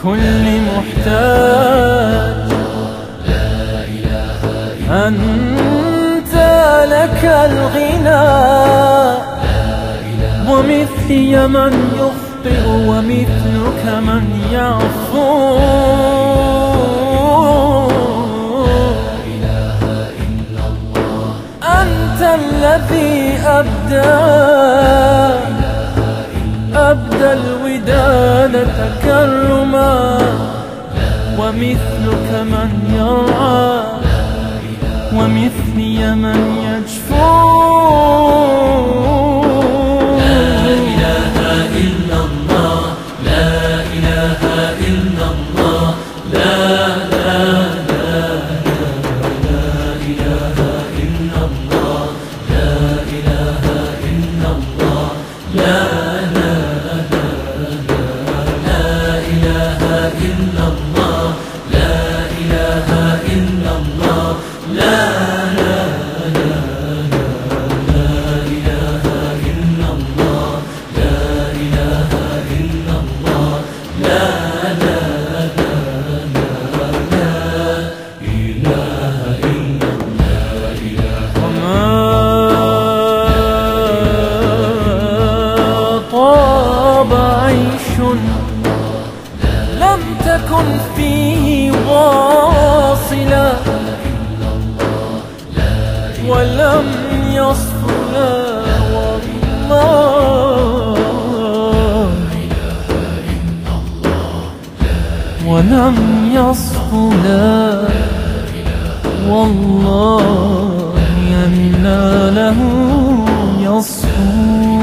لكل محتاج. أنت لك الغنى، ومثلي من يخطئ ومثلك من يعفو. أنت الذي أبدى الوداد تكرما، ومثلك من يرعى ومثلي من يجفو. لا إله إلا الله، لا إله إلا الله، لا لا لا لا لا إله إلا الله، لا إله إلا الله، لا لا لا لا إله إلا الله، لا إله إلا الله، لا لا لا لا إله إلا الله، لا إله إلا الله، لا لا لا لا إله إلا الله. وما طاب عيش لم تكن فيه واصلا، ولم يصف لا والله، ولم يصف لا والله، أنى له يصفو.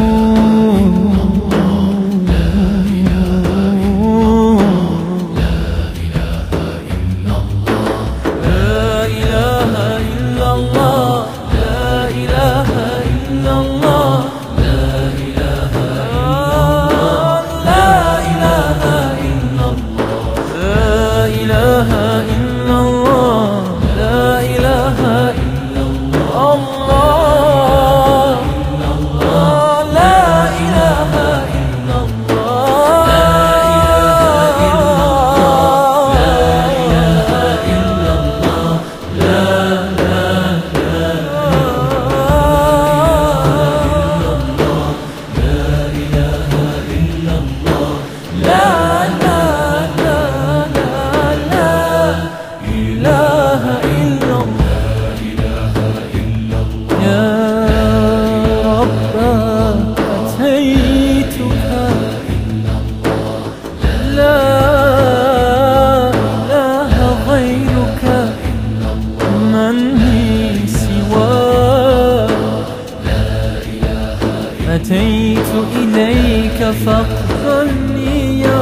أتيت إليك فاقبلني يا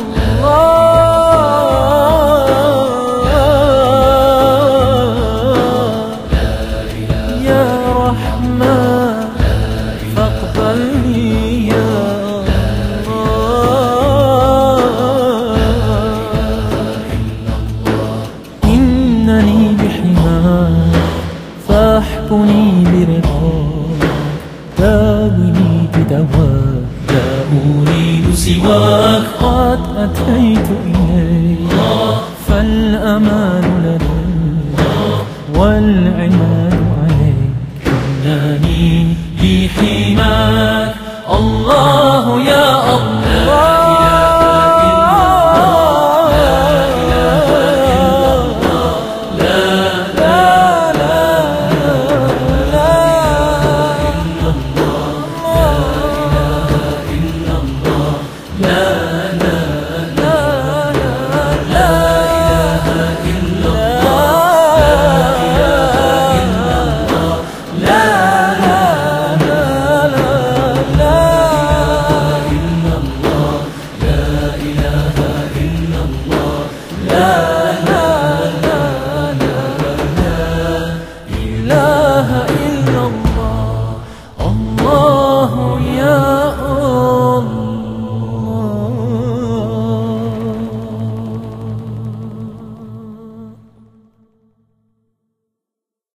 الله، يا رحمن فاقبلني يا الله. إنني بحماك فاحكني برضاك، داويني بدواك لا أريد سواك. قد أتيت إليك فالأمان